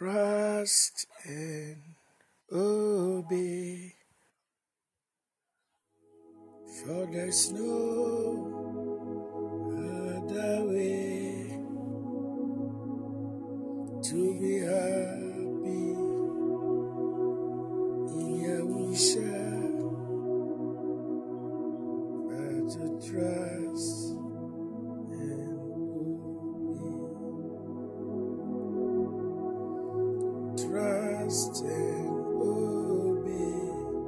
Trust and obey, for there's no other way to be happy in Yahusha, but to trust and obey. Trust and obey,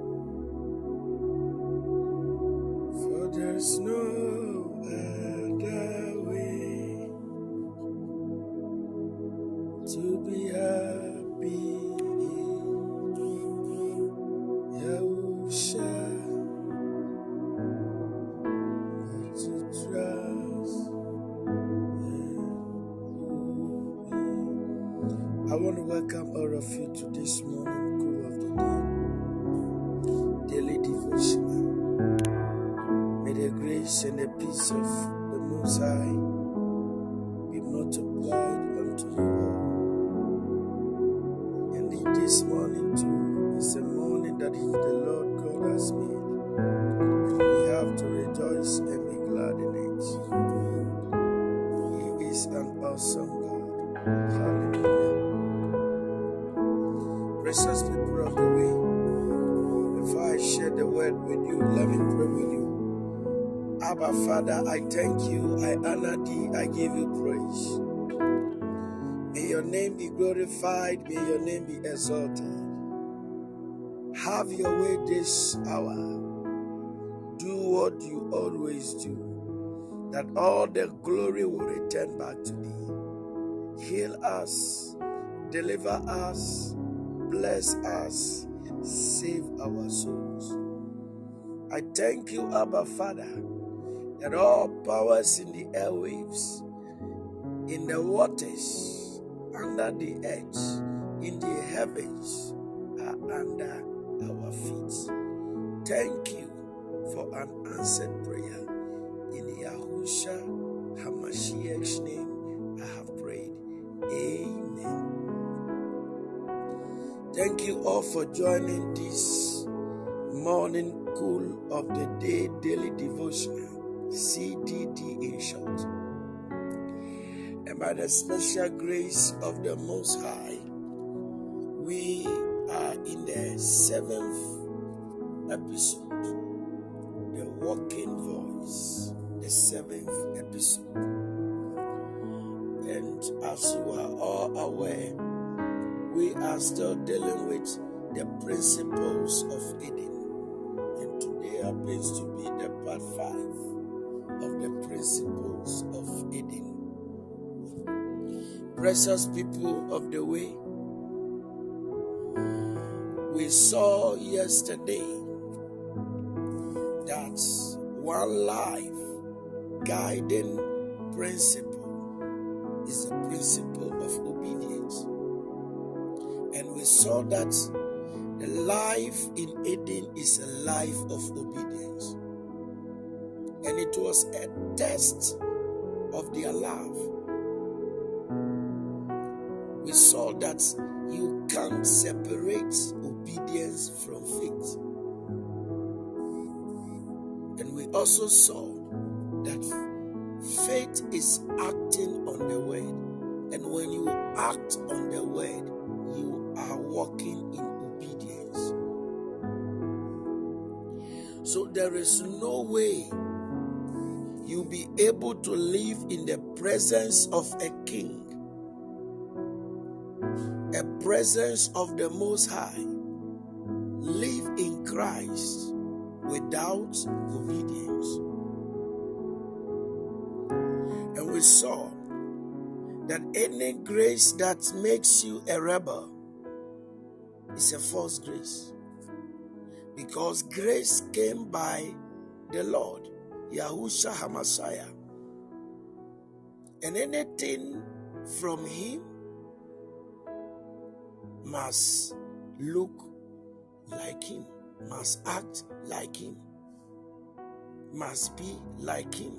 for there's no other way to be happy in Yahusha, but to trust and obey. I want to welcome all of you to this morning call of the day, daily devotional. May the grace and the peace of the Most High be multiplied unto you all. Indeed, this morning too is a morning that the Lord God has made, and we have to rejoice and be glad in it. He is an awesome God. Hallelujah. Precious people of the way, before I share the word with you, let me pray with you. Abba, Father, I thank you, I honor thee, I give you praise. May your name be glorified, may your name be exalted. Have your way this hour. Do what you always do, that all the glory will return back to thee. Heal us, deliver us, bless us, save our souls. I thank you, Abba, Father, that all powers in the airwaves, in the waters, under the earth, in the heavens, are under our feet. Thank you for an answered prayer. In Yahusha HaMashiach's name, I have prayed. Amen. Thank you all for joining this morning cool of the day daily devotional, CDD in short. And by the special grace of the Most High, we are in the 7th episode, the Walking Voice, the 7th episode. And as you are all aware, we are still dealing with the principles of Eden. And today happens to be the part 5 of the principles of Eden. Precious people of the way, we saw yesterday that one life guiding principle is the principle of obedience. And we saw that the life in Eden is a life of obedience. And it was a test of their love. We saw that you can't separate obedience from faith. And we also saw that faith is acting on the word. And when you act on the word, you are walking in obedience. So there is no way you'll be able to live in the presence of a king, a presence of the Most High, live in Christ without obedience. And we saw that any grace that makes you a rebel is a false grace, because grace came by the Lord, Yahusha HaMashiach, and anything from him must look like him, must act like him, must be like him.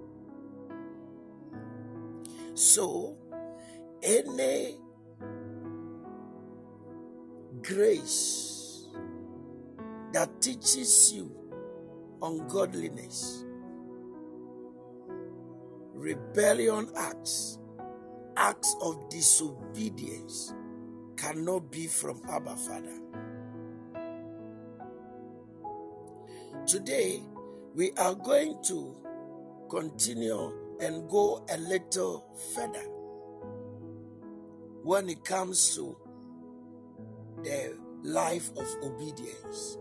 So, any grace that teaches you ungodliness, rebellion acts of disobedience cannot be from Abba Father. Today, we are going to continue and go a little further when it comes to the life of obedience.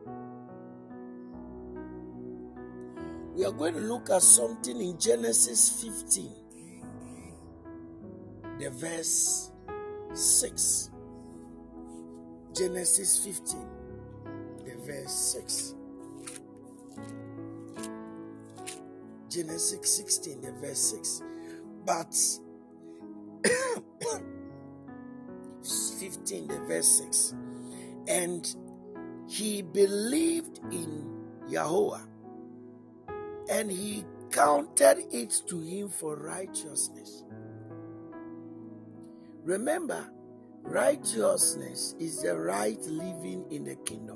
We are going to look at something in Genesis 15, the verse 6. Genesis 15, the verse 6. Genesis 16, the verse 6. But 15, the verse 6. And he believed in Yahweh, and he counted it to him for righteousness. Remember, righteousness is the right living in the kingdom.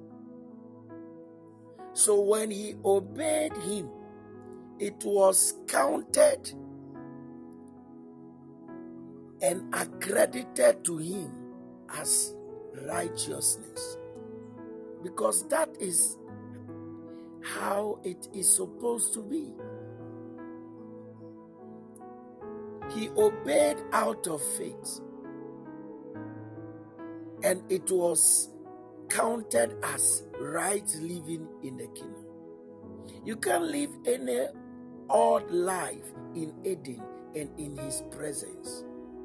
So when he obeyed him, it was counted and accredited to him as righteousness. Because that is how it is supposed to be. He obeyed out of faith, and it was counted as right living in the kingdom. You can't live any odd life in Eden and in his presence.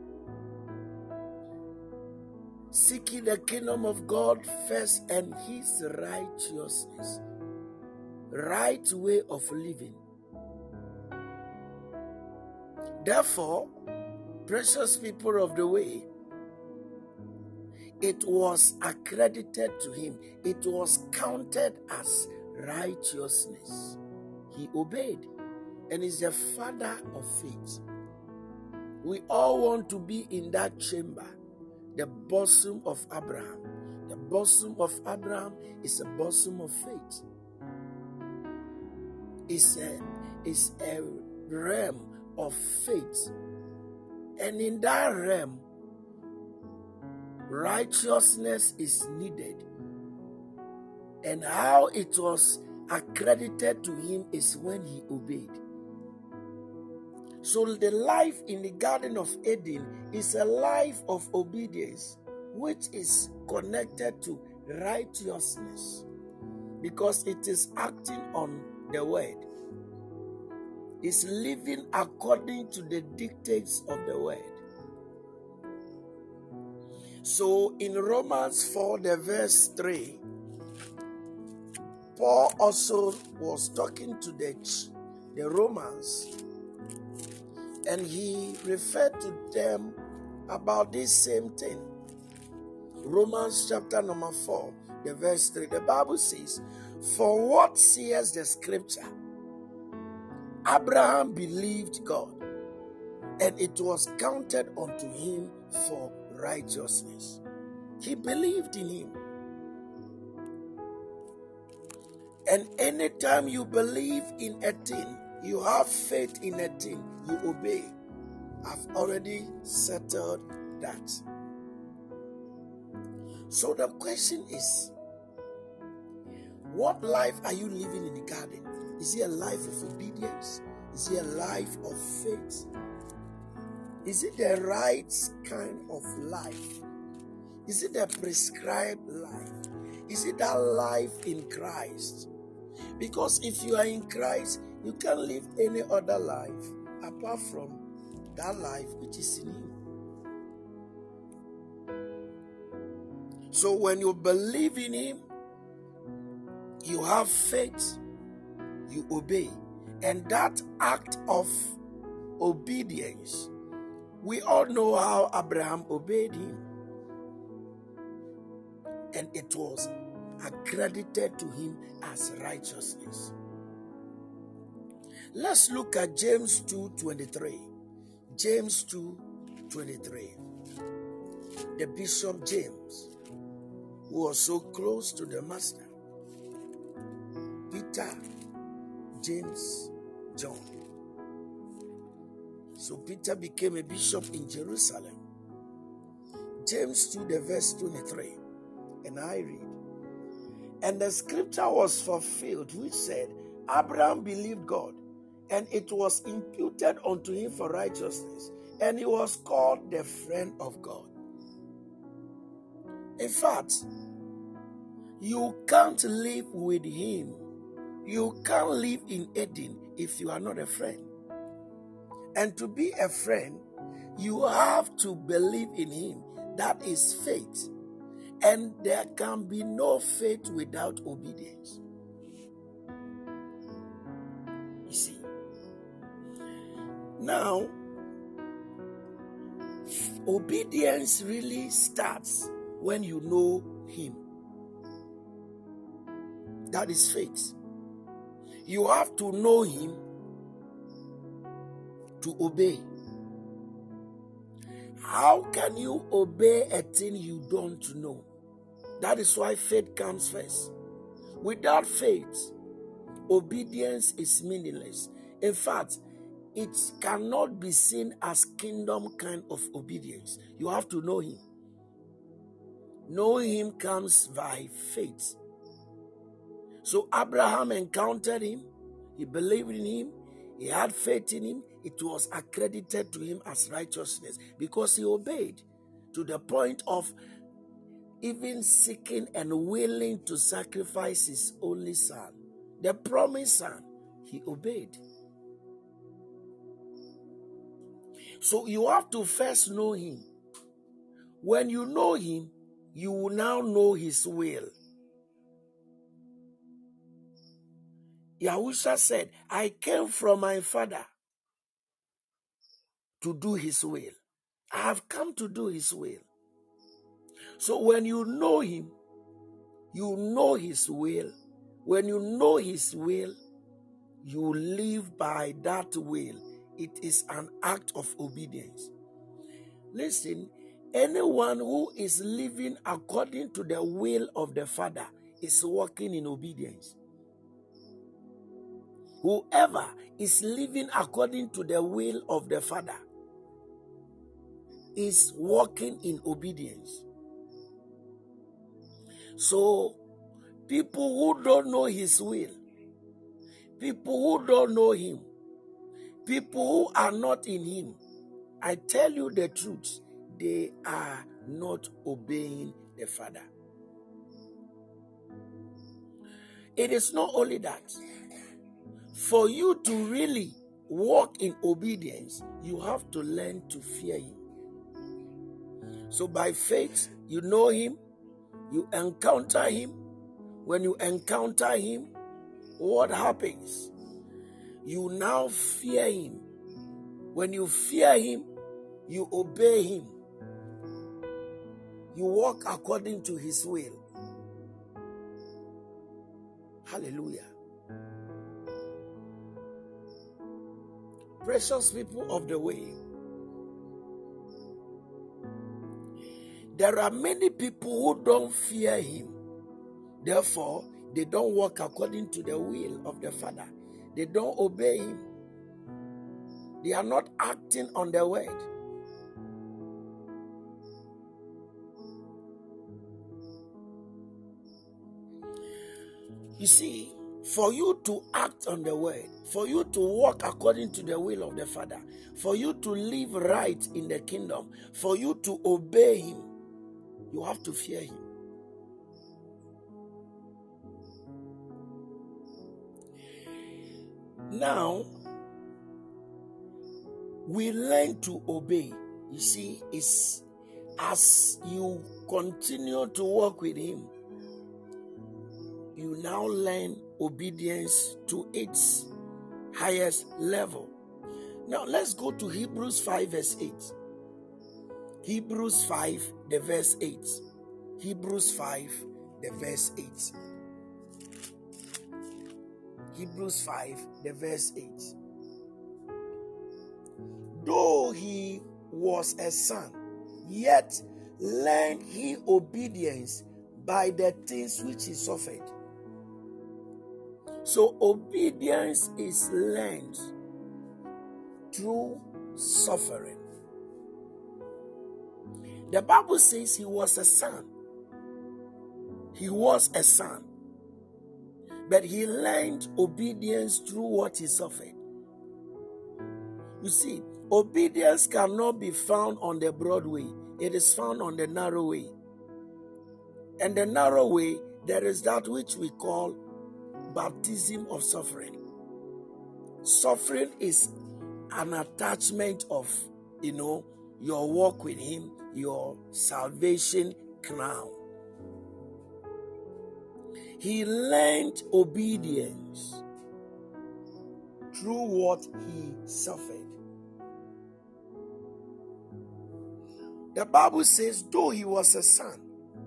Seeking the kingdom of God first and his righteousness, right way of living. Therefore, precious people of the way, it was accredited to him. It was counted as righteousness. He obeyed and is the father of faith. We all want to be in that chamber, the bosom of Abraham. The bosom of Abraham is a bosom of faith. It's a realm of faith. And in that realm, righteousness is needed. And how it was accredited to him is when he obeyed. So the life in the Garden of Eden is a life of obedience, which is connected to righteousness, because it is acting on the word. It's living according to the dictates of the word. So in Romans 4, the verse 3, Paul also was talking to the Romans, and he referred to them about this same thing. Romans chapter number 4, the verse 3, the Bible says, "For what says the scripture? Abraham believed God, and it was counted unto him for righteousness." He believed in him. And anytime you believe in a thing, you have faith in a thing, you obey. I've already settled that. So the question is, what life are you living in the garden? Is it a life of obedience? Is it a life of faith? Is it the right kind of life? Is it the prescribed life? Is it that life in Christ? Because if you are in Christ, you can't live any other life apart from that life which is in Him. So when you believe in Him, you have faith, you obey. And that act of obedience, we all know how Abraham obeyed Him. And it was accredited to him as righteousness. Let's look at James 2:23. James 2:23. The Bishop James. who was so close to the master. Peter, James, John. So Peter became a bishop in Jerusalem. James 2, the verse 23. And I read, and the scripture was fulfilled, which said, Abraham believed God, and it was imputed unto him for righteousness, and he was called the friend of God. In fact, you can't live with him. You can't live in Eden if you are not a friend. And to be a friend, you have to believe in him. That is faith. And there can be no faith without obedience. You see. Now, obedience really starts when you know him. That is faith. You have to know him to obey. How can you obey a thing you don't know? That is why faith comes first. Without faith, obedience is meaningless. In fact, it cannot be seen as kingdom kind of obedience. You have to know him. Knowing him comes by faith. So Abraham encountered him. He believed in him. He had faith in him. It was accredited to him as righteousness because he obeyed to the point of even seeking and willing to sacrifice his only son, the promised son. He obeyed. So you have to first know him. When you know him, you will now know his will. Yahusha said, I came from my Father to do his will. I have come to do his will. So when you know him, you know his will. When you know his will, you live by that will. It is an act of obedience. Listen, anyone who is living according to the will of the Father is walking in obedience. Whoever is living according to the will of the Father is walking in obedience. So, people who don't know his will, people who don't know him, people who are not in him, I tell you the truth, they are not obeying the Father. It is not only that. For you to really walk in obedience, you have to learn to fear him. So by faith, you know him, you encounter him. When you encounter him, what happens? You now fear him. When you fear him, you obey him. You walk according to his will. Hallelujah. Precious people of the way, there are many people who don't fear him. Therefore, they don't walk according to the will of the Father. They don't obey him. They are not acting on their word. You see, for you to act on the word, for you to walk according to the will of the Father, for you to live right in the kingdom, for you to obey him, you have to fear him. Now, we learn to obey. You see, it's as you continue to walk with him, you now learn obedience to its highest level. Now, let's go to Hebrews 5 verse 8. Hebrews 5, the verse 8. Hebrews 5, the verse 8. Hebrews 5, the verse 8. Though he was a son, yet learned he obedience by the things which he suffered. So obedience is learned through suffering. The Bible says he was a son. He was a son. But he learned obedience through what he suffered. You see, obedience cannot be found on the broad way. It is found on the narrow way. And the narrow way, there is that which we call baptism of suffering. Suffering is an attachment of, your walk with him, your salvation crown. He learned obedience through what he suffered. The Bible says, though he was a son,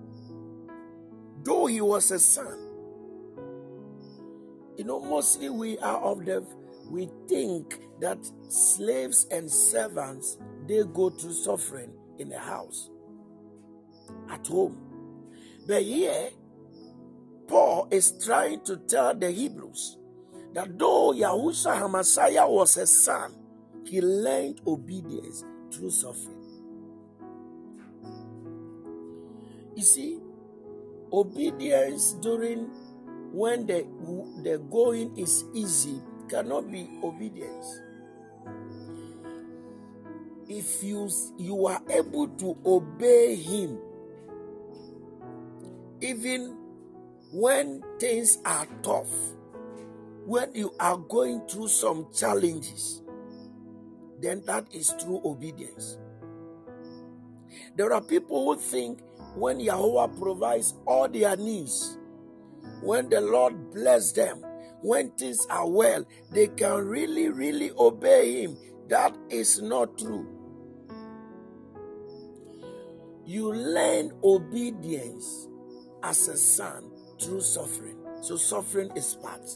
mostly we think that slaves and servants, they go through suffering in the house, at home. But here, Paul is trying to tell the Hebrews that though Yahushua HaMashiach was a son, he learned obedience through suffering. You see, obedience when the going is easy cannot be obedience. If you are able to obey him, even when things are tough, when you are going through some challenges, then that is true obedience. There are people who think when Yahweh provides all their needs, when the Lord bless them, when things are well, they can really, really obey him. That is not true. You learn obedience as a son through suffering. So suffering is part.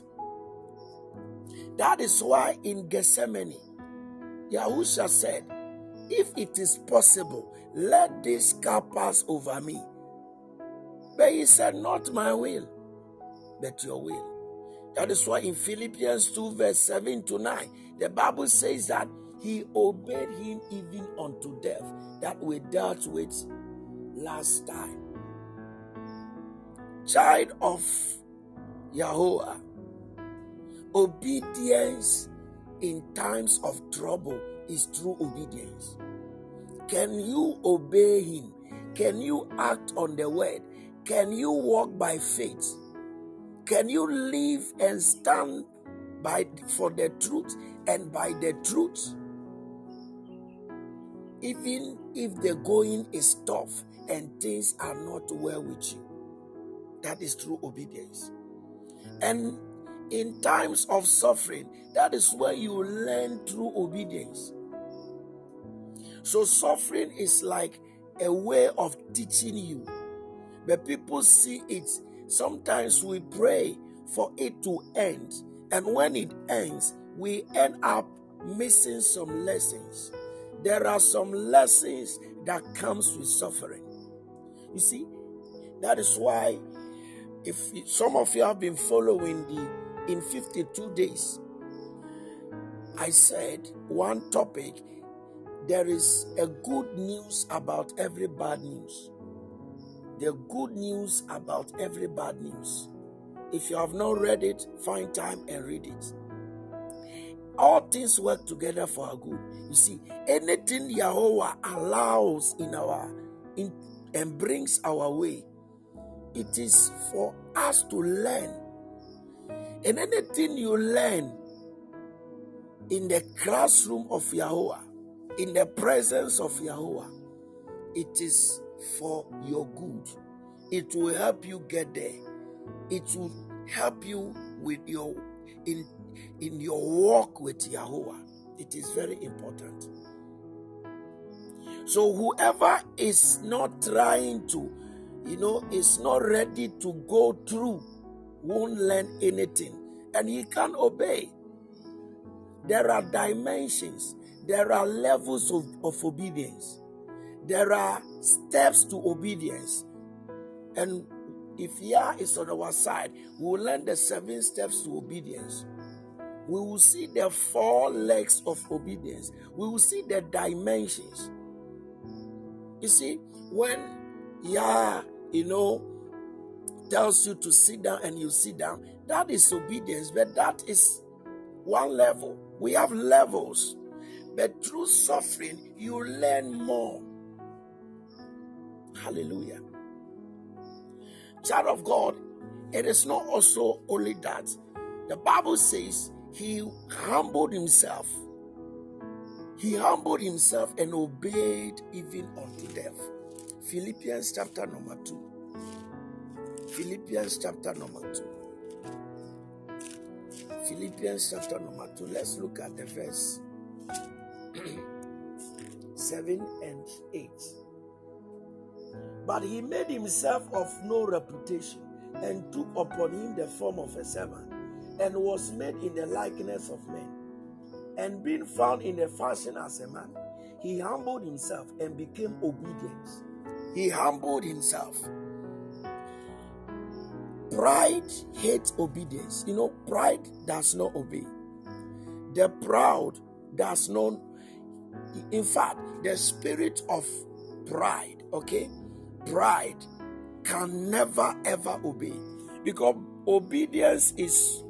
That is why in Gethsemane, Yahushua said, if it is possible, let this cup pass over me. But he said, not my will, but your will. That is why in Philippians 2 verse 7 to 9, the Bible says that he obeyed him even unto death, that we dealt with last time. Child of Yahweh, obedience in times of trouble is true obedience. Can you obey him? Can you act on the word? Can you walk by faith? Can you live and stand for the truth and by the truth? Even if the going is tough and things are not well with you, that is true obedience. And in times of suffering, that is where you learn true obedience. So suffering is like a way of teaching you. But people see it. Sometimes we pray for it to end. And when it ends, we end up missing some lessons. There are some lessons that comes with suffering. You see, that is why if some of you have been following in 52 days, I said one topic, there is a good news about every bad news. The good news about every bad news. If you have not read it, find time and read it. All things work together for our good. You see, anything Yahweh allows and brings our way, it is for us to learn. And anything you learn in the classroom of Yahweh, in the presence of Yahweh, it is for your good. It will help you get there. It will help you with in your walk with Yahweh. It is very important. So whoever is not trying to, is not ready to go through, won't learn anything, and he can't obey. There are dimensions. There are levels of obedience. There are steps to obedience. And if Yah is on our side, we will learn the 7 steps to obedience. We will see the 4 legs of obedience. We will see the dimensions. You see, when Yah, tells you to sit down and you sit down, that is obedience, but that is one level. We have levels, but through suffering, you learn more. Hallelujah. Child of God, it is not also only that. The Bible says he humbled himself. He humbled himself and obeyed even unto death. Philippians chapter number 2. Philippians chapter number 2. Philippians chapter number 2. Let's look at the verse 7 and 8. But he made himself of no reputation, and took upon him the form of a servant, and was made in the likeness of men. And being found in the fashion as a man, he humbled himself and became obedient. He humbled himself. Pride hates obedience. Pride does not obey. The proud does not. In fact, the spirit of pride, pride can never ever obey, because obedience is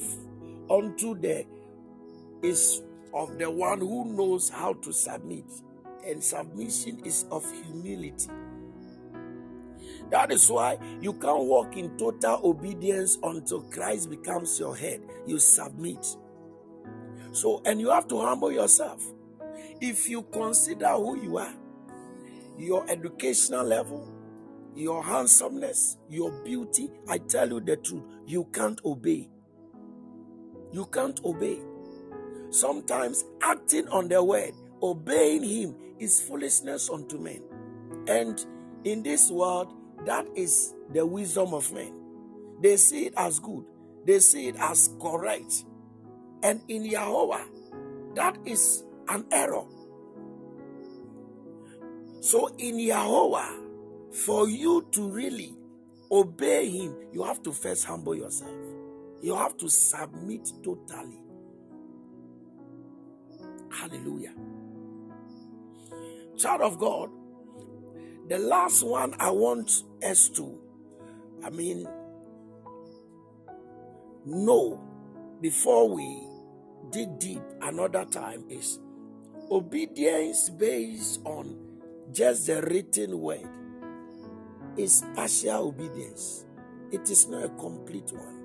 of the one who knows how to submit, and submission is of humility. That is why you can't walk in total obedience until Christ becomes your head. You submit. So, and you have to humble yourself. If you consider who you are, your educational level, your handsomeness, your beauty, I tell you the truth, you can't obey. You can't obey. Sometimes acting on the word, obeying him, is foolishness unto men. And in this world, that is the wisdom of men. They see it as good. They see it as correct. And in Yahweh, that is an error. So in Yahweh, for you to really obey him, you have to first humble yourself. You have to submit totally. Hallelujah. Child of God, the last one I want us to, know before we dig deep another time is obedience based on just the written word is partial obedience. It is not a complete one.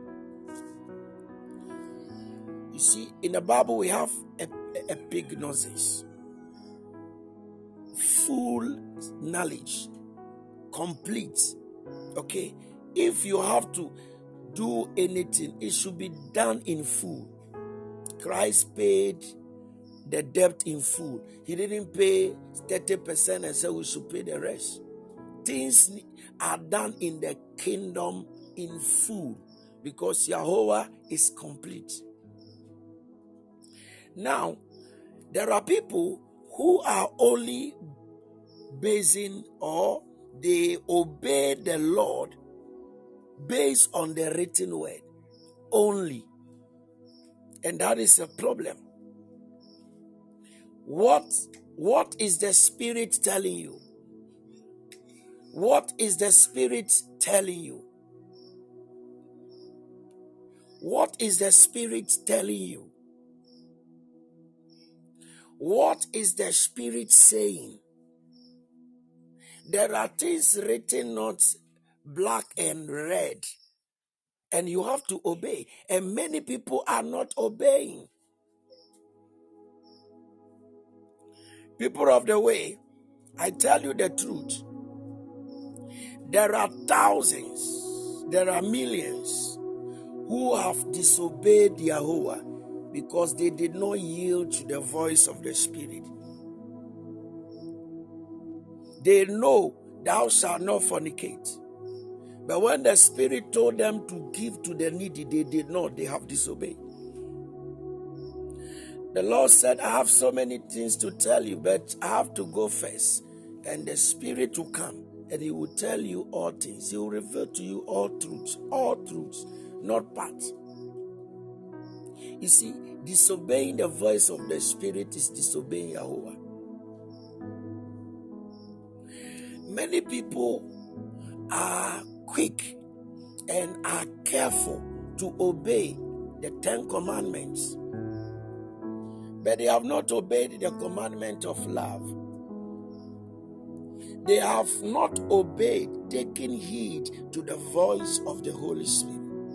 You see, in the Bible we have epignosis, full knowledge, complete. Okay, if you have to do anything, it should be done in full. Christ paid the debt in full. He didn't pay 30% and say we should pay the rest. Things are done in the kingdom in full because Yahweh is complete. Now, there are people who are only basing or they obey the Lord based on the written word only. And that is a problem. What is the Spirit telling you? What is the Spirit telling you? What is the Spirit telling you? What is the Spirit saying? There are things written not black and red, and you have to obey. And many people are not obeying. People of the way, I tell you the truth. There are thousands, there are millions who have disobeyed Yahweh because they did not yield to the voice of the Spirit. They know thou shalt not fornicate. But when the Spirit told them to give to the needy, they did not. They have disobeyed. The Lord said, I have so many things to tell you, but I have to go first. And the Spirit will come and he will tell you all things. He will reveal to you all truths, not parts. You see, disobeying the voice of the Spirit is disobeying Yahweh. Many people are quick and are careful to obey the 10 commandments, but they have not obeyed the commandment of love. They have not obeyed, taking heed to the voice of the Holy Spirit.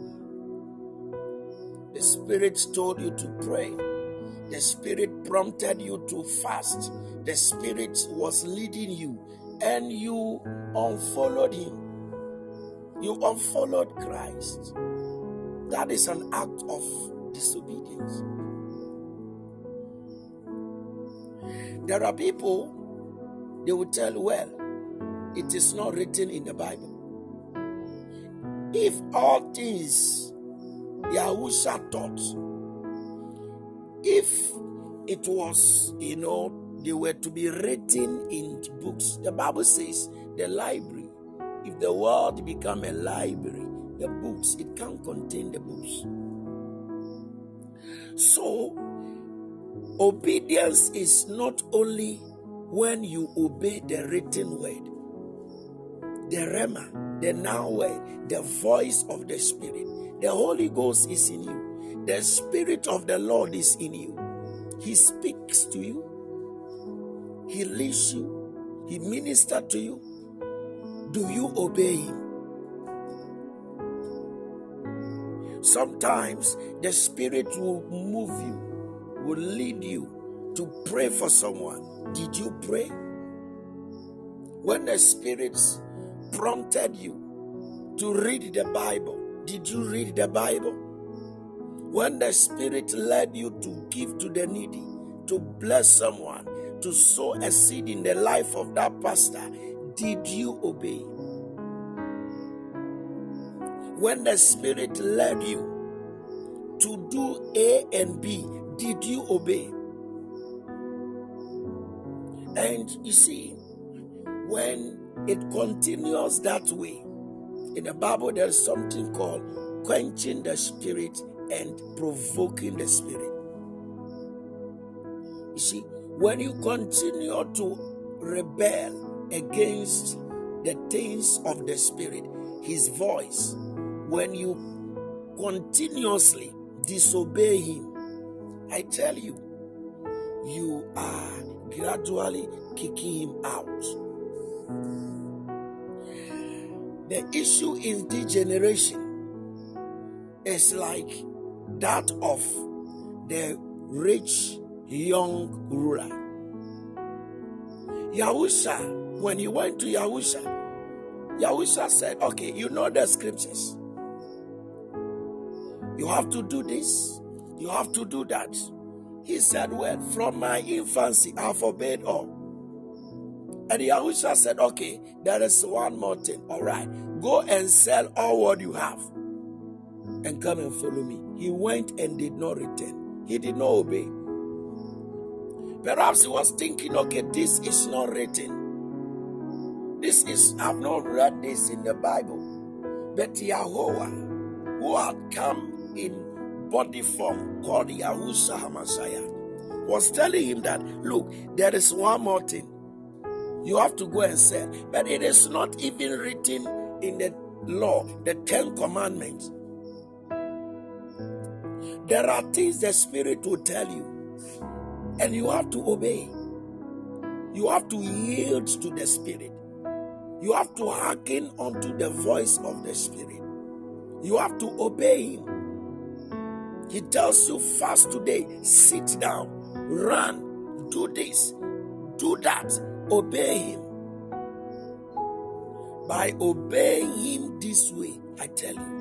The Spirit told you to pray. The Spirit prompted you to fast. The Spirit was leading you, and you unfollowed Him. You unfollowed Christ. That is an act of disobedience. There are people, they will tell, well, it is not written in the Bible. If all things Yahusha taught, if it was, they were to be written in books. The Bible says the library, if the world become a library, the books, it can't contain the books. So, obedience is not only when you obey the written word, the Rhema, the now word, the voice of the Spirit. The Holy Ghost is in you. The Spirit of the Lord is in you. He speaks to you. He leads you. He ministers to you. Do you obey Him? Sometimes the Spirit will move you, will lead you to pray for someone. Did you pray? When the Spirit prompted you to read the Bible, did you read the Bible? When the Spirit led you to give to the needy, to bless someone, to sow a seed in the life of that pastor, did you obey? When the Spirit led you to do A and B, did you obey? And you see, when it continues that way, in the Bible there's something called quenching the Spirit and provoking the Spirit. You see, when you continue to rebel against the things of the Spirit, His voice, when you continuously disobey Him, I tell you, you are gradually kicking Him out. The issue in this generation is like that of the rich young ruler. Yahusha, when he went to Yahusha said, okay, you know the scriptures. You have to do this. You have to do that. He said, well, from my infancy, I have obeyed all. And Yahusha said, okay, there is one more thing. All right, go and sell all what you have and come and follow me. He went and did not return. He did not obey. Perhaps he was thinking, okay, this is not written. I've not read this in the Bible. But Yahweh, who had come in body form called Yahusha HaMashiach, was telling him that, look, there is one more thing. You have to go and sell. But it is not even written in the law, the 10 commandments. There are things the Spirit will tell you, and you have to obey. You have to yield to the Spirit. You have to hearken unto the voice of the Spirit. You have to obey Him. He tells you, fast today, sit down, run, do this, do that. Obey Him. By obeying Him this way, I tell you,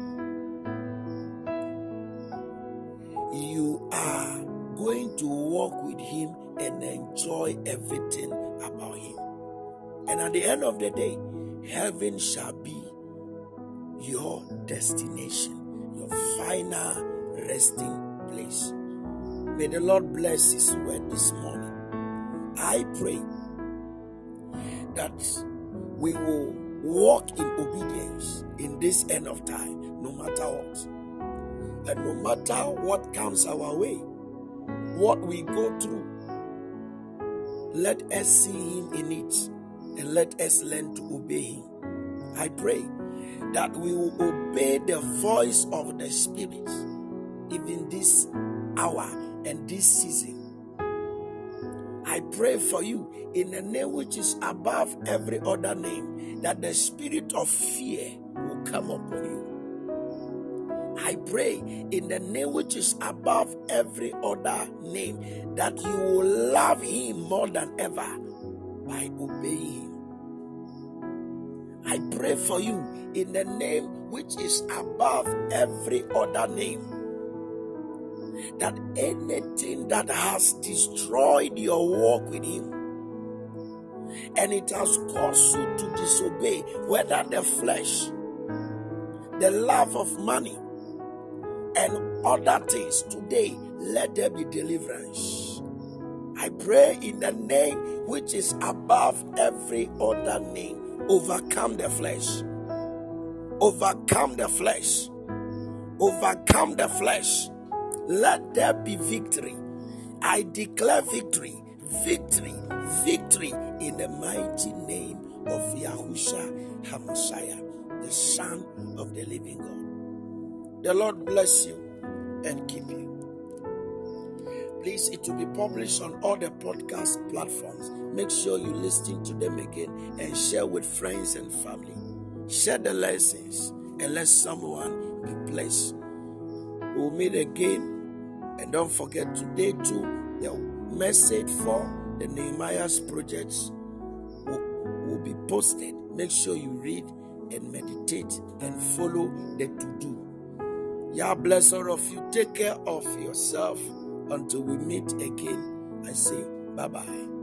you are going to walk with Him and enjoy everything about Him. And at the end of the day, heaven shall be your destination, your final resting place. May the Lord bless His word this morning. I pray that we will walk in obedience in this end of time, no matter what. And no matter what comes our way, what we go through, let us see Him in it and let us learn to obey Him. I pray that we will obey the voice of the Spirit even this hour and this season. I pray for you in the name which is above every other name, that the spirit of fear will come upon you. I pray in the name which is above every other name, that you will love Him more than ever by obeying Him. I pray for you in the name which is above every other name, that anything that has destroyed your walk with Him and it has caused you to disobey, whether the flesh, the love of money, and other things, today let there be deliverance. I pray in the name which is above every other name, overcome the flesh, overcome the flesh, overcome the flesh. Let there be victory. I declare victory, victory, victory in the mighty name of Yahushua HaMashiach, the Son of the living God. The Lord bless you and keep you. Please, it will be published on all the podcast platforms. Make sure you listen to them again and share with friends and family. Share the lessons and let someone be blessed. We'll meet again. And don't forget, today too, the message for the Nehemiah's projects will be posted. Make sure you read and meditate and follow the to-do. Yah bless all of you. Take care of yourself until we meet again. I say bye-bye.